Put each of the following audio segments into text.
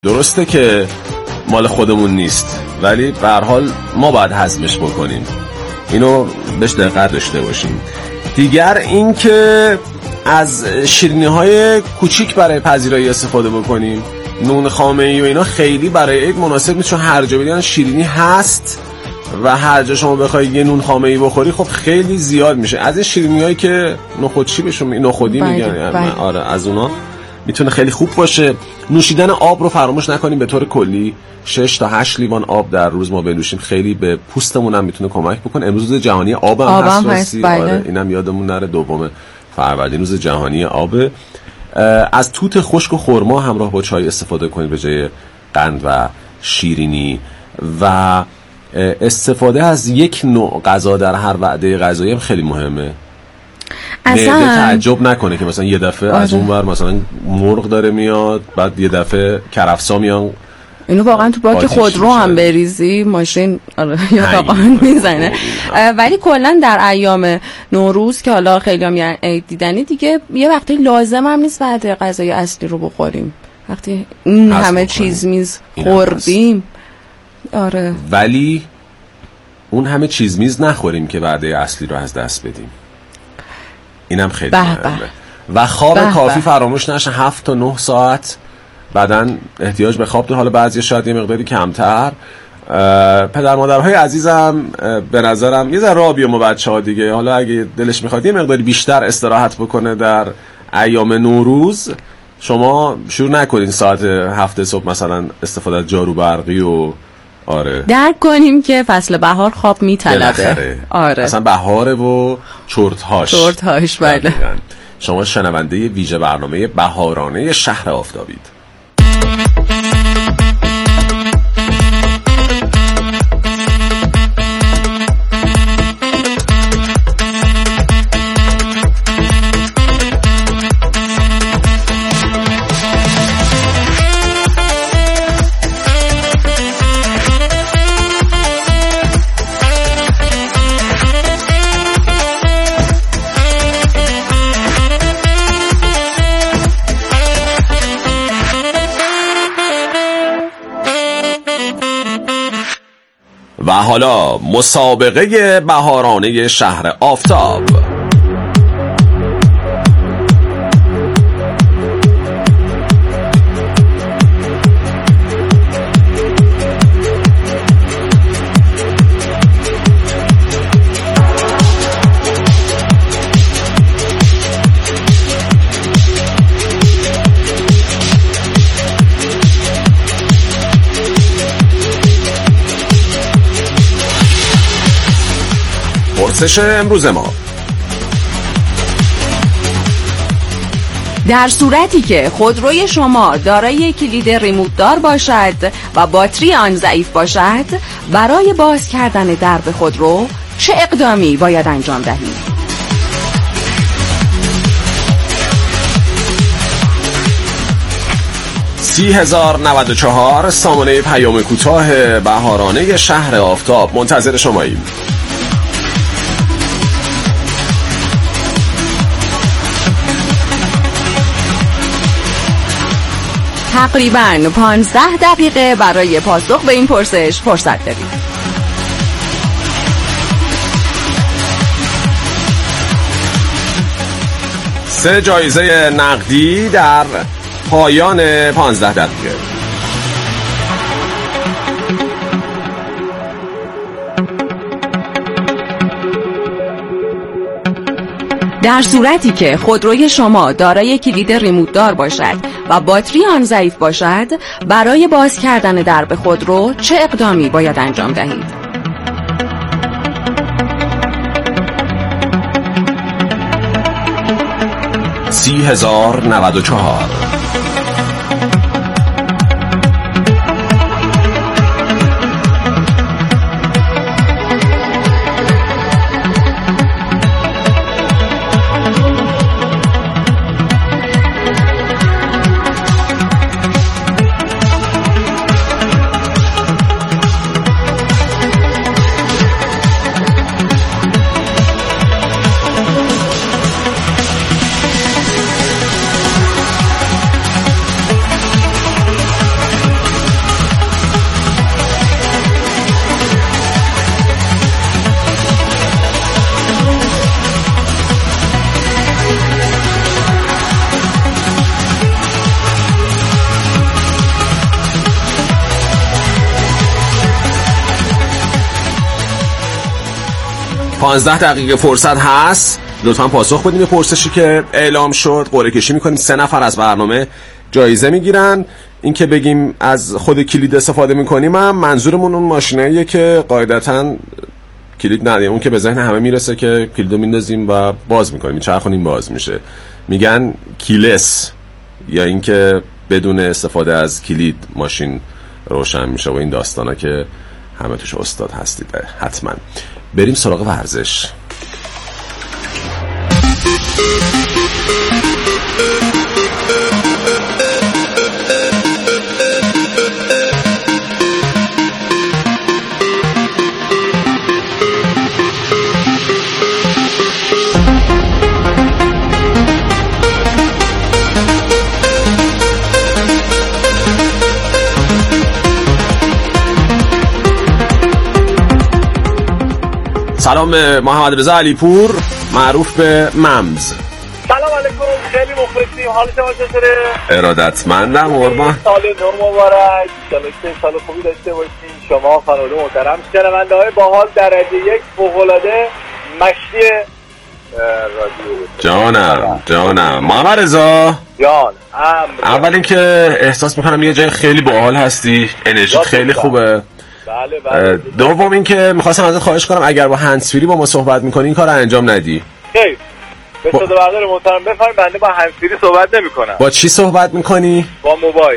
درسته که مال خودمون نیست، ولی به هر حال ما باید هضمش بکنیم، اینو بهش دقت داشته باشیم. دیگر این که از شیرینی‌های کوچیک برای پذیرایی استفاده بکنیم. نون خامه‌ای و اینا خیلی برای عید مناسب نیست، چون هر جا برین شیرینی هست و هر جا شما بخوای یه نون خامه‌ای بخوری خب خیلی زیاد میشه. از این شیرینی‌هایی که نخودچی بهشون نخودی میگن، آره از اونا میتونه خیلی خوب باشه. نوشیدن آب رو فراموش نکنیم، به طور کلی 6 تا 8 لیوان آب در روز ما بنوشیم، خیلی به پوستمون هم میتونه کمک بکنه. امروز روز جهانی آب هم هست. آره اینم یادمون نره، 2 فروردین روز جهانی آبه. از توت خشک و خرما همراه با چای استفاده کنید به جای قند و شیرینی، و استفاده از یک نوع غذا در هر وعده غذایی هم خیلی مهمه. معده تعجب نکنه که مثلا یه دفعه از اون ور مثلا مرغ داره میاد، بعد یه دفعه کرفسا میان. اینو واقعا تو باک خودرو هم بریزی ماشین یا تاقان میزنه. ولی کلا در ایام نوروز که حالا خیلی هم عید دیدنی دیگه، یه وقتی لازم هم نیست بعد غذای اصلی رو بخوریم، وقتی این همه چیز میز خوردیم. آره ولی اون همه چیز میز نخوریم که وعده اصلی رو از دست بدیم. اینم خیلی مهمه. و خواب کافی فراموش نشه، 7 تا 9 ساعت بدن احتیاج به خواب داره. حالا بعضی شاید یه مقداری کمتر. پدر مادرهای عزیزم به نظرم یه ذره راه بیام بچه‌ها دیگه، حالا اگه دلش میخواد یه مقداری بیشتر استراحت بکنه در ایام نوروز، شما شروع نکنین ساعت 7 صبح مثلا استفاده از جارو برقی و آره درک کنیم که فصل بهار خواب میطلبه. آره اصلا بهاره و چرت‌هاش بله. شما شنونده ویژه برنامه بهارانه شهر آفتابید. و حالا مسابقه بهارانه شهر آفتاب. پرسش امروز ما: در صورتی که خودروی شما دارای کلید ریموت دار باشد و باتری آن ضعیف باشد، برای باز کردن درب خودرو چه اقدامی باید انجام دهید؟ $30,094 سامانه پیام کوتاه بهارانه شهر آفتاب منتظر شماییم. تقریباً 15 دقیقه برای پاسخ به این پرسش فرصت دارید. سه جایزه نقدی در پایان 15 دقیقه. در صورتی که خودروی شما دارای کلید ریموت دار باشد و باتری آن ضعیف باشد، برای باز کردن درب خودرو چه اقدامی باید انجام دهید؟ $30,094. 15 دقیقه فرصت هست، لطفا پاسخ بدیم به پرسشی که اعلام شد. قرعه کشی میکنیم، 3 نفر از برنامه جایزه میگیرن. این که بگیم از خود کلید استفاده میکنیم هم منظورمون اون ماشیناییه که قاعدتاً کلید ندیم، اون که به ذهن همه میرسه که کلیدو میندازیم و باز میکنیم، چرخونیم باز میشه، میگن کیلس، یا اینکه بدون استفاده از کلید ماشین روشن میشه و این داستانا که همه توش استاد هستید حتما. بریم سراغ ورزش. سلام، محمد رضا علیپور معروف به ممز. سلام علیکم، خیلی مخلصیم. حال شما چطوره؟ ارادتمندم قربان. سال نو مبارک، انشالله که سال خوبی داشته باشین شما خانواده محترم. شنونده‌های باحال درجه 1 فوق‌العاده مشتی رادیو. جانم محمد رضا جان. اول اینکه احساس میکنم یه جای خیلی باحال هستی، انرژی خیلی خوبه. بله. دوم این که میخواستم ازت خواهش کنم اگر با هندزفری با ما صحبت میکنی این کار رو انجام ندی. خیلی به صدا بردار محترم بفرمایید، بنده با هندزفری صحبت نمیکنم. با چی صحبت میکنی؟ با موبایل.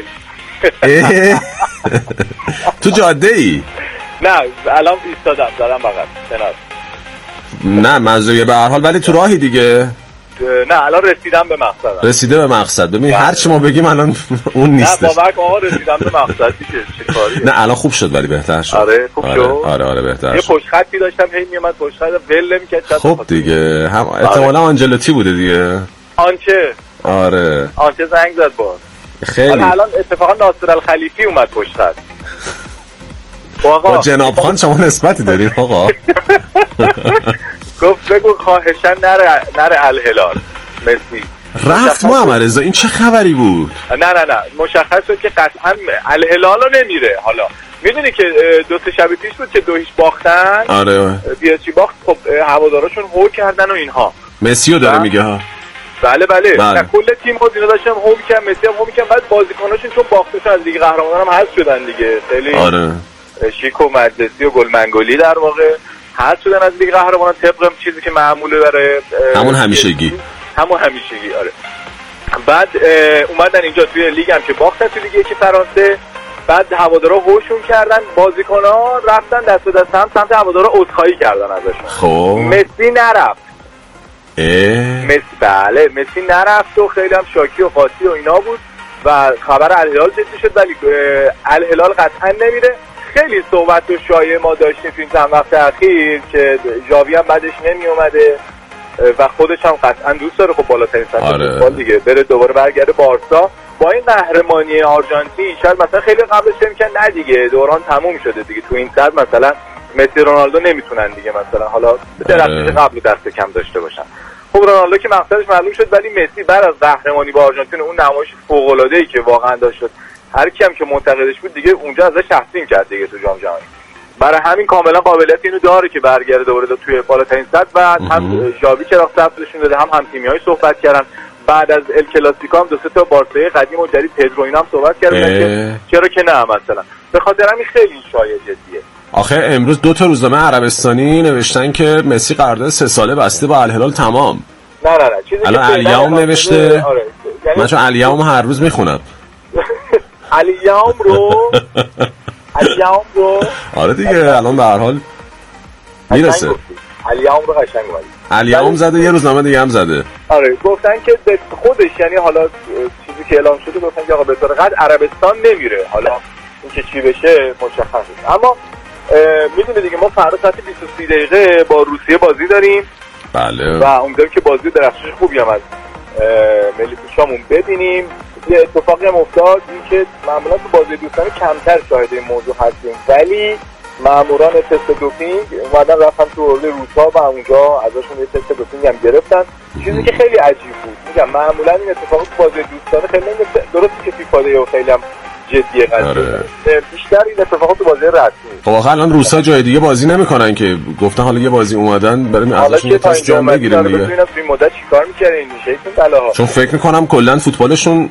تو جاده ای؟ نه الان ایستادم زدم بغل کنار. نه منظوریه به هر حال، ولی تو راهی دیگه. نه الان رسیدم به مقصد. رسیده به مقصد. ببین هر چی ما بگیم الان اون نیستش. نه باور کن آقا رسیدم به مقصد دیگه. چه کاریه؟ نه الان خوب شد ولی بهتر شد. آره خوب شد. آره بهتر یه شد. پشت خطی داشتم هی میومد پشت خط ول نمی‌کرد. خب دیگه هم احتمالاً آنجلوتی بوده دیگه. آنچه زنگ زد باز. خیلی الان اتفاقا ناصر الخلیفی اومد پشت خط. با جناب خان شما نسبتی دارین آقا؟ گفت بگو خواهشاً نره الهلال مسی. رفت محمد رضا، این چه خبری بود؟ نه مشخص شد که قطعاً الهلال رو نمیره. حالا میدونی که 2 شب پیش بود که 2-0 باختن. آره بیاچی باخت. خب هواداراشون هول کردن و اینها. مسیو داره میگه ها. بله. کل تیم خود اینا داشتن هول کردن، مسی هم هول کرد. بعد بازیکناشون چون باختشون از لیگ قهرمانان هم حذف شدن دیگه. خیلی آره شیک و مجلسی و گل منگولی در واقع حذف شدن از لیگ قهرمانان طبق چیزی که معموله برای همون همیشگی. آره. بعد اومدن اینجا توی لیگ هم که باختن توی لیگ 1 فرانسه. بعد هوادارا هوشون کردن، بازیکن‌ها رفتن دست به دست هم سمت هوادارا عذرخواهی کردن ازشون. خب مسی نرفت. مسی نرفت و خیلی هم شاکی و قاطی و اینا بود و خبر الهلال جدی شد، ولی الهلال قطعا نمیره. خیلی صحبت و شایعه ما داشتیم تو این چند وقت اخیر که ژاوی هم بعدش نمی اومده و خودش هم قطعا دوست داره خب بالاترین سطح فوتبال دیگه بره دوباره برگرده بارسا. با این قهرمانی آرژانتین شاید مثلا خیلی قبلش فکر می‌کردن نه دیگه دوران تموم شده دیگه، تو این سطح مثلا مسی رونالدو نمیتونن دیگه مثلا حالا درجه قبل دست کم داشته باشن. خب رونالدو که مقصدش معلوم شد، ولی مسی بعد از قهرمانی با آرژانتین اون نمایش فوق‌العاده‌ای که واقعا داشت، هر کیم که منتقدش بود دیگه اونجا ازش تحسین کرد دیگه تو جام جهانی. برای همین کاملا قابلیت اینو داره که برگرده دوباره توی بالاترین سطح و هم ژاوی چراغ سبزشون داده، هم تیمی‌های صحبت کردن. بعد از ال کلاسیکو هم 2-3 تا بارسای قدیم و جدید پدرو اینا هم صحبت کردن که چرا که نه مثلا. به خاطر همین خیلی شایعه جدیه. آخه امروز 2 تا روزنامه عربستانی نوشتن که مسی قرارداد 3 ساله بسته با الهلال تمام. نه چیزی که الان الیوم نوشته. آره من چون الیوم هر روز میخونم. الیوم رو آره دیگه الان به هر حال میرسه. الیوم رو قشنگ بود. الیوم زده، یه روزنامه دیگه هم زده. آره گفتن که خودش یعنی حالا چیزی که اعلام شده گفتن که آقا به طور قطع عربستان نمیره. حالا اینکه چی بشه مشخص نیست. اما میدونید دیگه ما فردا ساعت 23 دقیقه با روسیه بازی داریم. بله. و امیدوارم که بازی درخشش خوبی هم از ملی پوشامون ببینیم. یه اتفاقی هم افتاد این که معمولا تو بازی دوستانه کمتر شاهد این موضوع هستیم، ولی ماموران تست دوپینگ اومدن رفتن تو اورد روسا و اونجا ازشون یه تست دوپینگ هم گرفتن، چیزی که خیلی عجیب بود. میگم معمولا این اتفاقات تو بازی دوستانه خیلی نمیفته. درسته که فیفا و خیلی هم جدی قضیه. بیشتر این اتفاقات تو بازی رسمی. خب آخه الان روسا جای دیگه بازی نمیکنن که گفتن حالا یه بازی اومدن بریم ازشون یه تست جام بگیریم دیگه. ببینم این مدت چیکار می‌کردین میشه این بلاها. چون فکر می‌کنم کلا فوتبالشون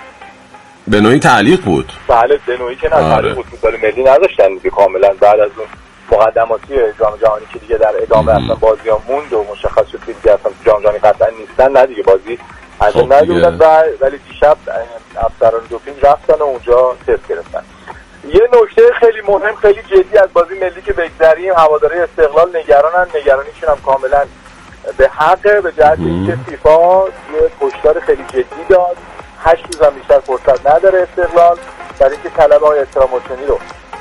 به نوعی تعلیق بود. بله به نوعی که نه تعلیق بود، فوتبال ملی نداشتن دیگه کاملا بعد از اون مقدماتی جام جهانی که دیگه در ادامه اصلا بازی‌ها موند و مشخص شد که دیگه اصلا جام جهانی قطعا نیستن، نه دیگه بازی انجام ندادن ولی دیشب افسران دوپینگ رفتن و اونجا تست گرفتن. یه نکته خیلی مهم خیلی جدی از بازی ملی که بگذریم، هواداری استقلال نگرانیشون هم کاملا به حق، به جهت اینکه فیفا یه هشدار خیلی جدی داد 8 روز هم بیشتر فرصت نداره استقلال برای اینکه طلب‌های استراموشنی رو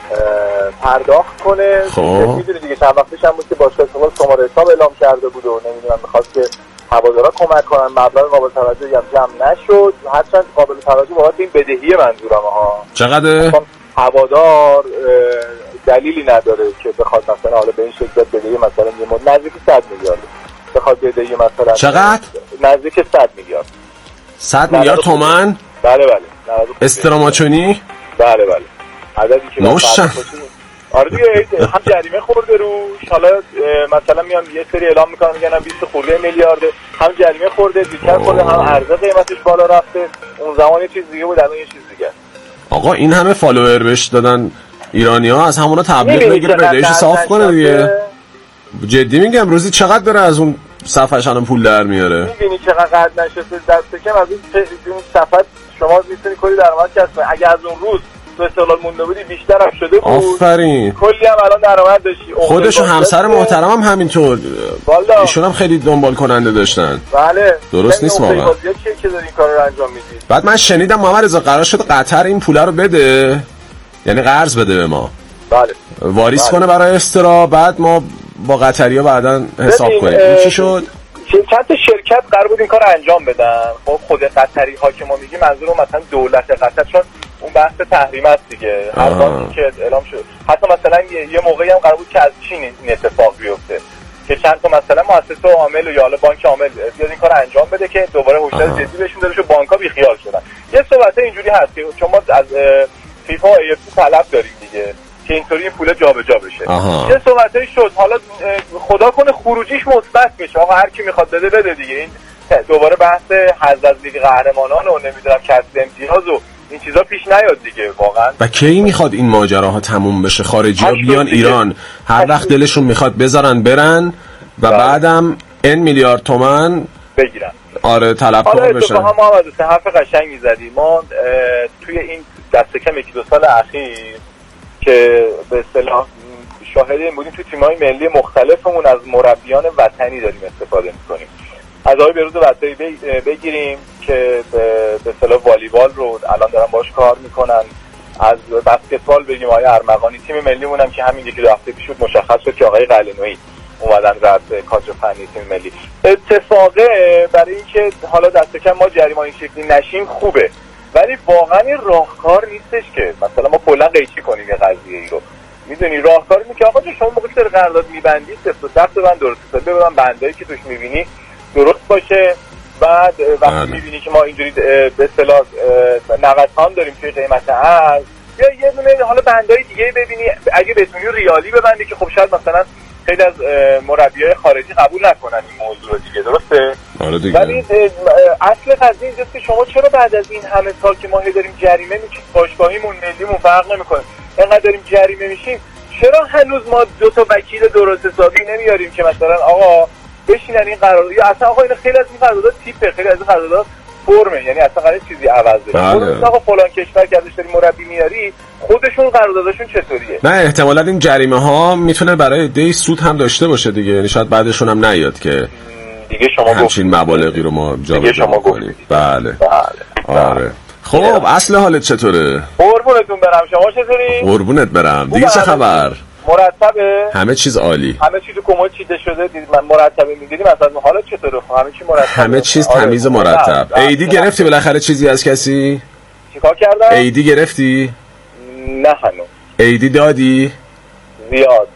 پرداخت کنه. میدونی دیگه چند وقتش هم بود که باشگاه استقلال شماره حساب اعلام کرده بود و نمیدونم می‌خواست که هوادارا کمک کنن، مبلغ قابل توجهی هم جمع نشد، هرچند قابل توجه بابت این بدهی منظورم ها. چقدر هوادار دلیلی نداره که بخواد مثلا حالا به این شکل بدهی مثلا یه مد نزدیک 100 میلیارد بخواد بدهی مثلا چقدر نزدیک 100 میلیارد 100 میلیارد تومان. بله استراماچونی. بله عددی که نوشن. آره دیگه هم جریمه خورده روش، حالا مثلا میان یه سری اعلام میکنن میگن 20 خورده میلیارده، هم جریمه خورده بیشتر خورده، هم عرضه قیمتش بالا رفته. اون زمان یه چیز دیگه بود، الان یه چیز دیگه. آقا این همه فالوور بهش دادن ایرانی‌ها، از همونا تبلیغ بگیره بدهیشو صاف کنه دیگه. جدی میگم روزی چقدر داره از اون صفحه‌ش الان پول در میاره؟ می‌بینی چقدر قد نشسته دست کم از این صفحه شما میتونی کلی درآمد کسب کنی. اگه از اون روز تو استقلال مونده بودی بیشتر هم شده بود. آفرین. کلی هم الان درآمد داشتی. خودش و همسر محترم هم همینطور. ایشون هم خیلی دنبال کننده داشتن. بله. درست نیست واقعا. چیه که داری این کارو رو انجام میدی؟ بعد من شنیدم محمد رضا قرار شد قطر این پولا رو بده، یعنی قرض بده به ما. بله. واریز کنه برای استرا، بعد ما با قطریا بعداً حساب کنیم. این چی شد؟ چند تا شرکت قرار بود این کارو انجام بدن. خب خود قطری ها که ما میگیم منظور مثلا دولت قطر، چون اون بحث تحریم است دیگه. هر باری که اعلام شد حتی مثلا یه موقعی هم قرار بود که از چین این اتفاق بیفته که چند تا مثلا مؤسسه عامل یا حالا بانک عامل بیاد این کارو انجام بده که دوباره هشدار جدی بهشون داده شد، بانک‌ها بی خیال شدن. یه صحبت اینجوری هست که چون ما از فیفا و AFC طلب داریم دیگه که اینطوری این پول جابجا بشه. یه صحبتایی شد، حالا خدا کنه خروجیش مثبت بشه، آقا هر کی میخواد بده دیگه. این دوباره بحث حظ از لیگ قهرمانان و نمیدونم کسب امتیاز و این چیزا پیش نیاد دیگه واقعا. و کی میخواد این ماجراها تموم بشه؟ خارجی‌ها بیان ایران هر وقت دلشون میخواد بذارن برن و بعدم N میلیارد تومان بگیرن. آره طلبکار بشن. حالا ما محمد حسین حرف قشنگی زدی. ما توی این دست کم 1-2 سال اخیر که به اصطلاح شاهد این بودیم توی تیم‌های ملی مختلفمون از مربیان وطنی داریم استفاده می‌کنیم. از آقای بهروز وطنی بگیریم که به اصطلاح والیبال رو الان دارن باش کار میکنن، از بسکتبال بگیم آقای ارمغانی، تیم ملیمون هم که همین 1-2 هفته پیش بود مشخص شد که آقای قلعه‌نویی اومدن رد کادر فنی تیم ملی. اتفاقه برای اینکه حالا دست کم ما جریمه این شکلی نشیم خوبه، ولی واقعا این راهکار نیستش که مثلا ما کلا قیچی کنیم یه قضیه ای رو. میدونی راهکار اینه که آقا شما موقعی که قرارداد میبندی سفت و سخت ببند، درست حسابی ببند، بندایی که توش میبینی درست باشه. بعد وقتی میبینی که ما اینجوری به اصطلاح نوسان داریم توی قیمت ارز، یا یه دونه حالا بندای دیگه ببینی، اگه بتونی ریالی ببندی که خب شاید مثلا خیلی از مربیای خارجی قبول نکنن این موضوع دیگه، درسته؟ آره دیگه. ولی اصل قضیه اینجاست که شما چرا بعد از این همه سال که ما داریم جریمه میشیم، باشگاهیمون ملیمون فرق نمیکنه، اینقدر داریم جریمه میشیم، چرا هنوز ما 2 تا وکیل درست حسابی نمیاریم که مثلا آقا بشینن این قرارداد، یا اصلا آقا این خیلی از این قرارداد تیپه، خیلی از این قرارداد فرمه، یعنی اصلا قرار چیزی عوض بشه. آقا فلان کشور که ازش داری مربی میاری خودشون قراردادشون چطوریه؟ نه احتمالاً این جریمه ها میتونه برای دی سود هم داشته باشه دیگه، یعنی شاید بعدشون هم نیاد که دیگه شما همچین مبالغی رو ما جابجا کنیم. بله. آره. خب اصل حالت چطوره؟ قربونتون برم، شما چطوری؟ قربونت برم. دیگه چه خبر؟ مرتبه؟ همه چیز عالی. همه چیز کمد چیده شده، من مرتبه می‌گیریم، مثلا حالت چطوره؟ همه چی مرتب. همه چیز تمیز و مرتب. ایدی گرفتی بالاخره چیزی از کسی؟ چیکار کردم؟ ایدی گرفتی؟ نه هنوز. ایدی دادی؟ زیاد.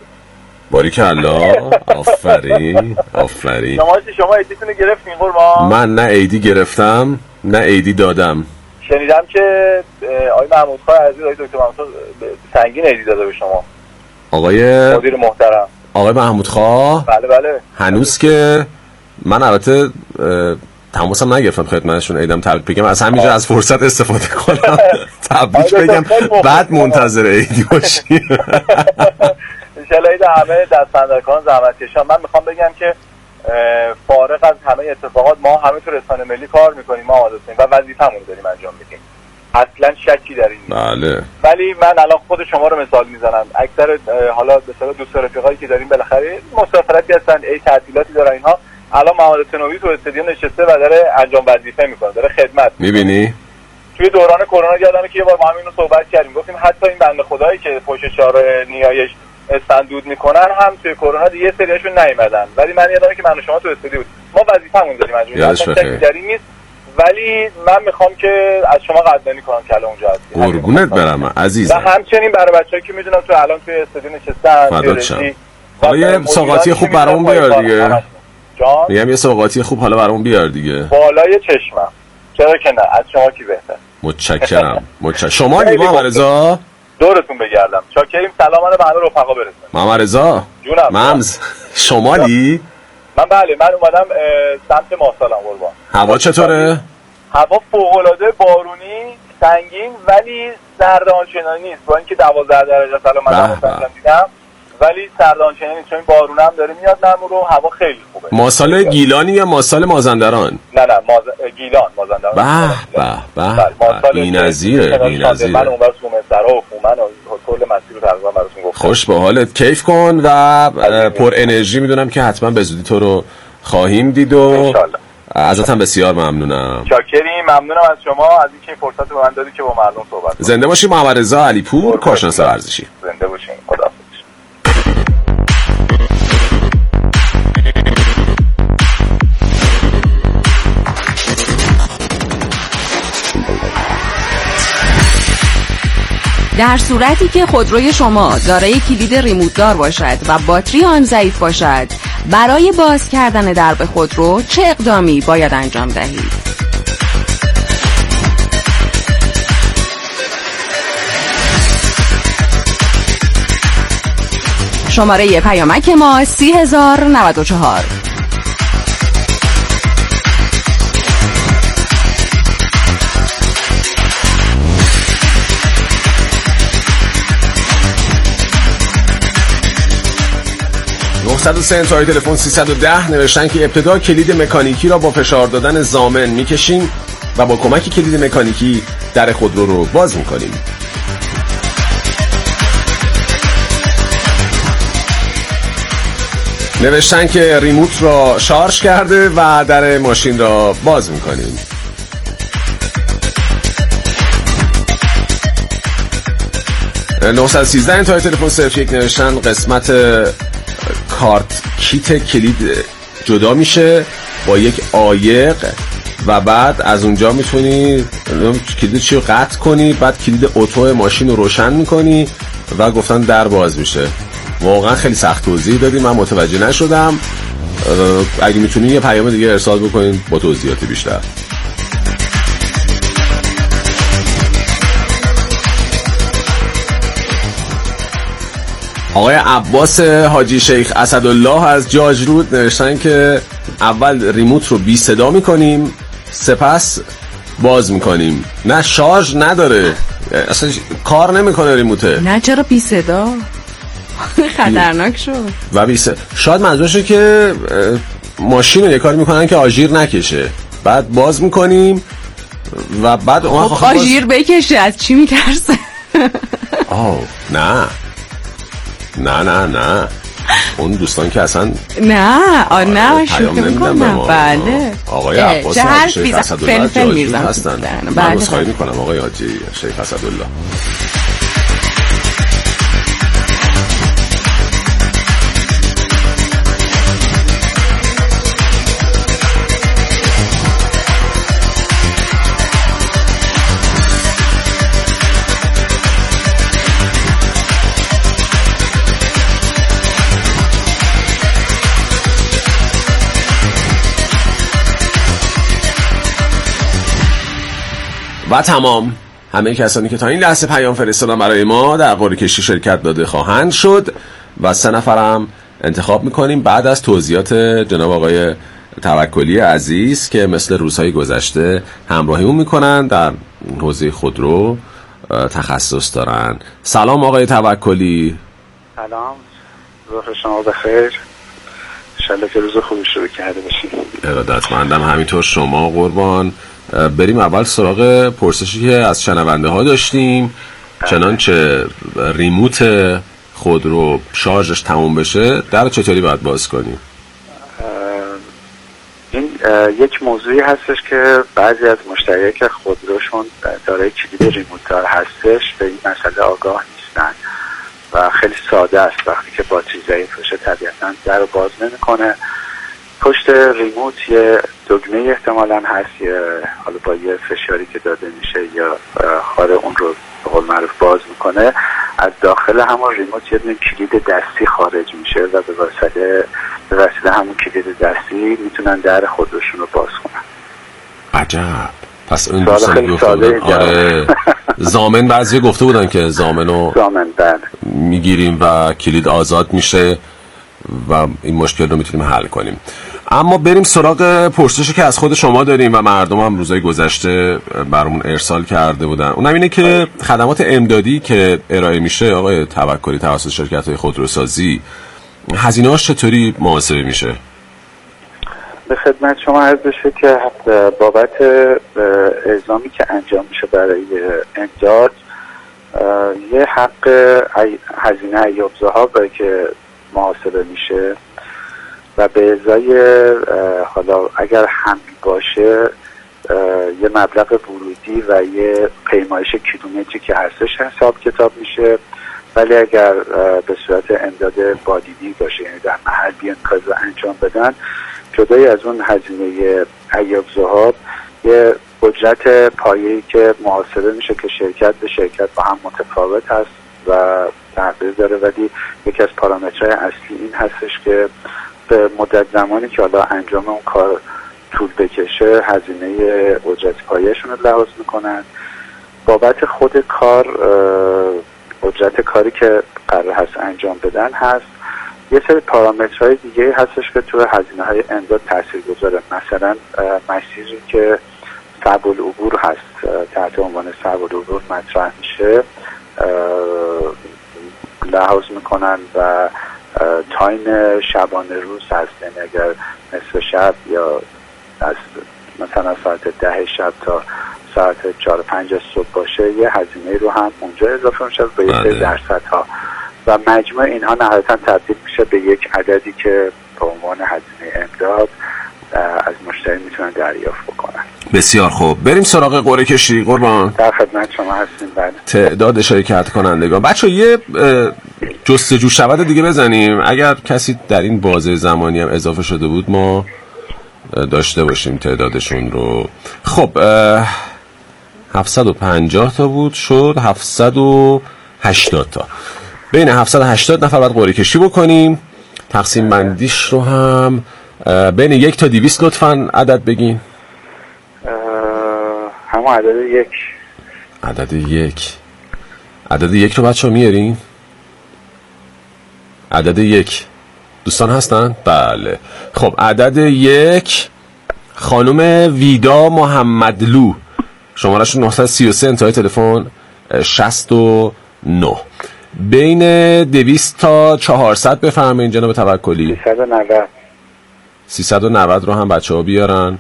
باریکالله. آفرین. شما ایدیتون گرفتین قربان؟ من نه ایدی گرفتم نه ایدی دادم. شنیدم که آقای محمود خان عزیز، آقای دکتر محمود سنگین هدیه داده به شما، آقای مدیر محترم. آقای محمود خان. بله. هنوز که من البته تماسم نگرفتم خدمتشون عیدم تبریک بگم، از همینجا از فرصت استفاده کنم تبریک بگم، بعد منتظر عیدی باشیم. انشالله عید همه دست‌اندرکاران زحمتکشان. من میخوام بگم که فارغ از همه اتفاقات ما همه تو رسانه ملی کار میکنیم، ما عادتیم و وظیفه‌مون داریم انجام میدیم، اصلا شکی در این نیست. بله. ولی من الان خود شما رو مثال میزنم، اکثر حالا به اصطلاح دوست رفیقایی که داریم بالاخره مسافرتی هستن، تعطیلاتی دارن، اینها الان محمد نوری تو استادیوم نشسته و داره انجام وظیفه میکنه، داره خدمت میبینی. توی دوران کرونا یادمه که یه بار ما همینو صحبت کردیم، گفتیم حتی این بنده خدایی که پشت چهار نیایش استندود میکنن هم توی کرونا دیگه سریاشون نیومدن، ولی من یادمه که من و شما تو استودیو بود، ما وظیفه‌مون داریم انجام میدیم نیست. ولی من میخوام که از شما قدردانی کنم که الان اونجا هستی. قربونت برم عزیزم. و همچنین برای بچه‌ای که میدونم تو الان توی استودیو نشستن، حالا یه سوغاتی خوب برامون بیار دیگه. جان میگم یه سوغاتی خوب حالا برامون بیار دیگه. بالای چشمم. چرا که نه، از شما کی بهتر. متشکرم. شما محمد رضا دورتون بگردم. چاکریم، سلام به همه رفقا برسونید. محمد رضا جونم. ممز شمالی؟ من بله، من اومدم سمت ماسالم قربان. هوا چطوره؟ هوا فوق‌العاده بارونی، سنگین ولی سرد آنچنانی نیست. با اینکه 12 درجه سلام من دیدم ولی سرد آنچنانی نیست، چون بارون هم داره میاد نمور و هوا خیلی خوبه. ماسال گیلانی یا ماسال مازندران؟ نه گیلان مازندران. به بی‌نظیره. من اونور سومنسرا و خومن و کل مسیر رو تقریبا براتون گفتم. خوش به حالت، کیف کن و پر انرژی. میدونم که حتما به زودی تو رو خواهیم دید و انشالله. ازت هم بسیار ممنونم. شاکریم، ممنونم از شما از اینکه فرصت به من دادی که با مردم صحبت کنم. زنده باشی محمد رضا علیپور، کارشناس ورزشی. زنده باشین. خدا. در صورتی که خودروی شما دارای کلید ریموت دار باشد و باتری آن ضعیف باشد، برای باز کردن درب خودرو چه اقدامی باید انجام دهید؟ شماره پیامک ما 30094. انتهای تلفن 310 نوشتن که ابتدا کلید مکانیکی را با فشار دادن ضامن میکشیم و با کمک کلید مکانیکی در خودرو رو باز میکنیم. نوشتن که ریموت را شارژ کرده و در ماشین را باز میکنیم. (913) انتهای تلفن 01 نوشتن قسمت کارت کیت کلید جدا میشه با یک عایق و بعد از اونجا میتونی کلید چی رو قطع کنی، بعد کلید اتو ماشین رو روشن میکنی و گفتن در باز میشه. واقعا خیلی سخت توضیح دادی، من متوجه نشدم. اگه میتونی یه پیام دیگه ارسال بکنین با توضیحات بیشتر. آقای عباس حاجی شیخ اسدالله از جاجرود نوشتن که اول ریموت رو بی صدا میکنیم سپس باز میکنیم. نه شارژ نداره، اصلا کار نمیکنه ریموته. نه چرا بی صدا؟ خطرناک شد. و بی صدا شاید منظورشه که ماشین رو یه کاری میکنن که آژیر نکشه، بعد باز میکنیم و بعد آژیر بکشه. از چی میترسه؟ نه اون دوستان که اصلا نه شوخی میکنم. بله آقای عباس حاجی شیخ اسدالله جاجرود هستن. من عذرخواهی میکنم آقای حاجی شیخ اسدالله. و و تمام همه کسانی که تا این لحظه پیام فرستادن برای ما در قرعه کشی شرکت داده خواهند شد و 3 نفرم انتخاب میکنیم بعد از توضیحات جناب آقای توکلی عزیز که مثل روزهای گذشته همراهیمون میکنن، در حوزه خودرو تخصص دارن. سلام آقای توکلی. سلام، روز شما بخیر، انشالله که روز خوبی شروع کرده باشید. ارادتمندم، همینطور شما قربان. بریم اول سراغ پرسشی که از شنونده ها داشتیم. چنانچه ریموت خودرو شارژش تموم بشه در چطوری باید باز کنیم؟ این یک موضوعی هستش که بعضی از مشتریان که خودروشون دارای کلید ریموت دار هستش به این مسئله آگاه نیستن و خیلی ساده است. وقتی که باتری ضعیف بشه طبیعتاً در رو باز نمی‌کنه. پشت ریموت یه دکمه احتمالاً هست، یه حالا با یه فشاری که داده میشه یا خار اون رو به قول معروف باز میکنه. از داخل همون ریموت یه دونه کلید دستی خارج میشه و به وسیله همون کلید دستی میتونن در خودروشون رو باز کنن. عجب. پس اون دوستان گفته بودن آره ضامن، بعضی گفته بودن که ضامن میگیریم و کلید آزاد میشه و این مشکل رو میتونیم حل کنیم. اما بریم سراغ پرسشی که از خود شما داریم و مردم هم روزهای گذشته برامون ارسال کرده بودن. اونم اینه که خدمات امدادی که ارائه میشه آقای توکلی توسط شرکت‌های خودروسازی هزینه‌اش چطوری محاسبه میشه؟ به خدمت شما عرض بشه که بابت اعزامی که انجام میشه برای امداد یه حق هزینه ایاب‌زاها که محاسبه میشه و به ازای حالا اگر حمل باشه یه مبلغ ورودی و یه پیمایش کیلومتری که هستش حساب کتاب میشه. ولی اگر به صورت امداد بادیدی باشه، یعنی در محل بیان کار رو انجام بدن، جدای از اون هزینه ایاب‌زاها یه اجرت پایه‌ای که محاسبه میشه که شرکت به شرکت با هم متفاوت هست و تغییر داره. ولی یکی از پارامترهای اصلی این هستش که به مدت زمانی که حالا انجام اون کار طول بکشه هزینه اجرت پایه‌شون رو لحاظ میکنن. بابت خود کار اجرت کاری که قرار هست انجام بدن هست. یه سری پارامترهای دیگه هستش که تو هزینه‌های امداد تاثیرگذاره. مثلا مسیری که صعب العبور هست تحت عنوان صعب العبور مطرح میشه لحاظ میکنن و تایم شبانه روز هست، یعنی اگر نصف شب یا از مثلا ساعت 10 شب تا ساعت 4-5 صبح باشه یه هزینه رو هم اونجا اضافه میشه به یه سری درصدها و مجموع اینها نهایتا تبدیل میشه به یک عددی که به عنوان هزینه امداد از مشتری میتونن دریافت بکنن. بسیار خوب، بریم سراغ قرعه کشی قربان. در خدمت شما هستیم. بعد تعداد شرکت کنندگان بچه یه جستجو شود دیگه بزنیم، اگر کسی در این بازه زمانی هم اضافه شده بود ما داشته باشیم تعدادشون رو. خب 750 تا بود، شد 780 تا. بین 780 نفر باید قرعه کشی بکنیم. تقسیم بندیش رو هم بین 1 تا 200 لطفاً عدد بگین. همون عدد 1. عدد 1 رو بچه ها میارین؟ عدد 1 دوستان هستن؟ بله. خب عدد 1 خانم ویدا محمدلو، شماره‌شون 933 انتهای تلفن 69. بین 200 تا 400 بفرمایید جناب توکلی. 390 رو هم بچه ها بیارن.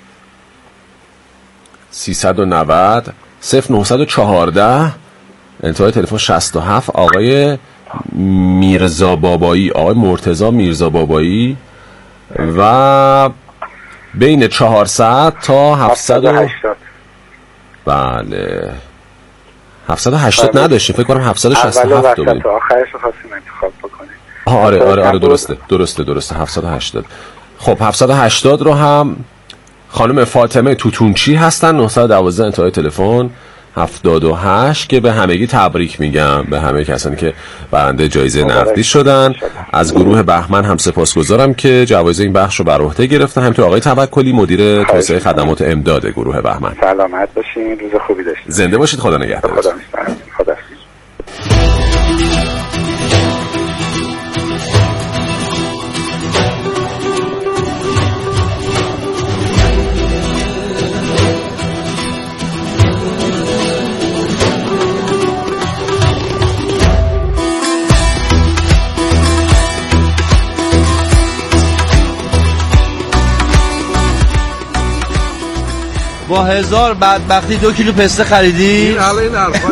390 0914 انتهای تلفن 67 آقای میرزا بابایی، آقای مرتضی میرزا بابایی. و بین 400 تا 780. بله 780 نداشتیم، فکر کنم 767 بود. اول آخرش رو خواستیم انتخاب بکنیم. آره درسته 780. خب 780 رو هم خانم فاطمه توتونچی هستن 912 انتهای تلفن 78 که به همگی تبریک میگم، به همه کسانی که برنده جایزه نقدی شدن. از گروه بهمن هم سپاسگزارم که جوایز این بخش رو بر عهده گرفتن. همینطور آقای توکلی مدیر توسعه خدمات امداد گروه بهمن. سلامت باشین، روز خوبی داشتید. زنده باشید، خدا نگهدار. خدا با 1000 بدبختی 2 کیلو پسته خریدی؟ این حالا این حرفا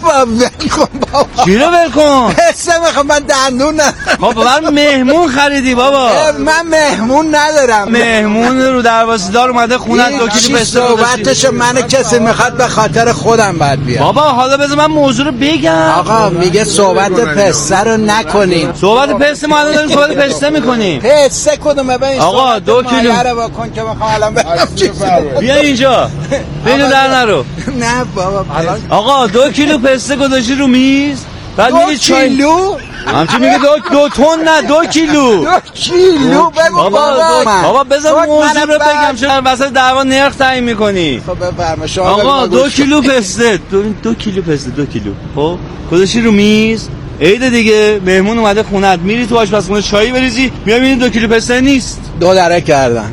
نیست. چی رو ول کن؟ پسته میخوام، من دندون ندارم. بابا من مهمون خریدی بابا. من مهمون ندارم. مهمون رو دروازه‌دار اومده خونه 2 کیلو پسته. صحبتشو من کسی میخواد به خاطر خودم باید بیام. بابا حالا بذار من موضوع رو بگم. آقا میگه صحبت پسته رو نکنین. صحبت پسته ما الان داریم صحبت پسته میکنیم. پسته کدومه ببین آقا 2 کیلو رو بکن که میخوام الان برم. بیا اینجا. بینو در نرو. نه بابا. آقا 2 کیلو پسته گذاشتی رو میز. بعد 2 کیلو؟ همچین میگه 2 تن نه 2 کیلو. 2 کیلو بگو بابا بذار موضوع رو بگم، چرا وسط دعوا نرخ تعیین میکنی؟ خب بفرما شما. آقا 2 کیلو پسته 2 کیلو پسته 2 کیلو خب گذاشتی رو میز. عید دیگه مهمون اومده خونت، میری تو آشپزخونه چایی بریزی، میای میبینی 2 کیلو پسته نیست. 2 دره کردن.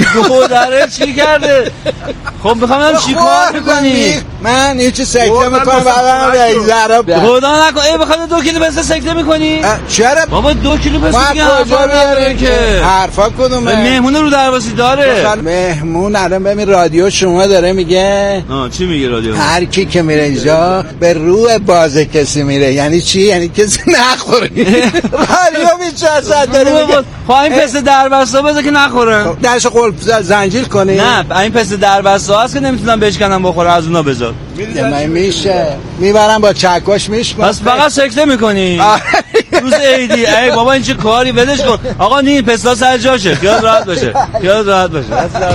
2 دره چی کرده؟ خب میخوام چیکار میکنی؟ من یه چیز سکته میکنم بعدم ریزه رو خدا نکن. ای بخواد 2 کیلو پسته سکته میکنی؟ چرا بابا 2 کیلو پسته دیگه کجا بیاریم که حرفا کدومه؟ مهمون رو درواسی داره. مهمون الان ببین رادیو شما داره میگه. چی میگه رادیو؟ هر کی که میره اینجا به روح باز کسی میره. یعنی چی؟ یعنی کسی نخوری. رادیو بیچاره داره میگه خب این پسته دربسته بذار که نخوره. درش قلپ زنجیر کنی. نه این پسته دربسته هست که نمیتونم بشکنم بخوره، از اونا بذار. من میشه میبرم با چکش میشکنم. بس فقط سکته میکنی روز عیدی. ای بابا این چه کاری، ولش کن. آقا نین پسته سر جاشه، خیال راحت باشه، خیال راحت باشه.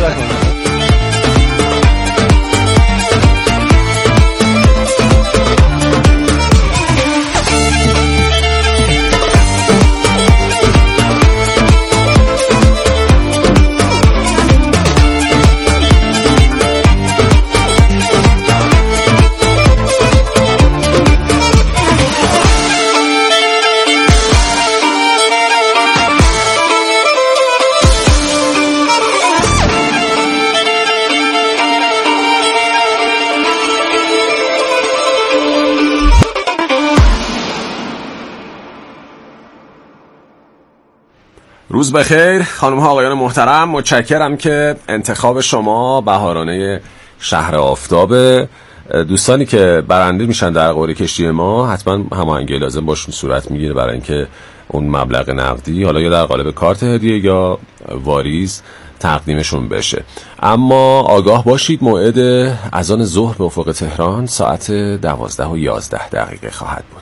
روز بخیر خانم ها آقایان محترم، متشکرم که انتخاب شما بهارانه شهر آفتاب. دوستانی که برنده میشن در قرعه کشی ما حتما هماهنگی لازم باشون صورت میگیره برای اینکه اون مبلغ نقدی حالا یا در قالب کارت هدیه یا واریز تقدیمشون بشه. اما آگاه باشید موعد اذان ظهر به افق تهران ساعت 12:11 خواهد بود.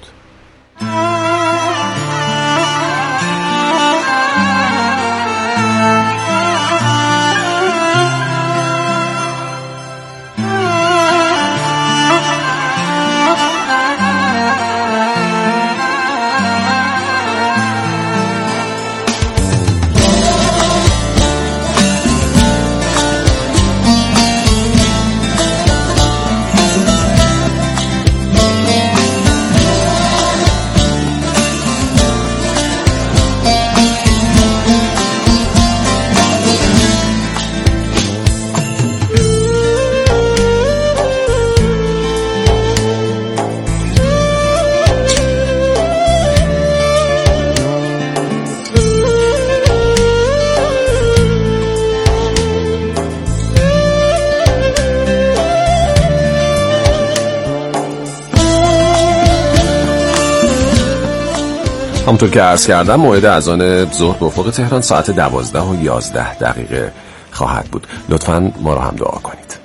همونطور که عرض کردم موعد اذان ظهر به افق تهران ساعت 12:11 خواهد بود. لطفاً ما رو هم دعا کنید.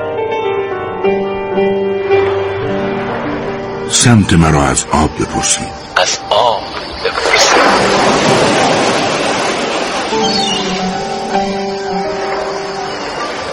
سمت مرا از آب بپرسید،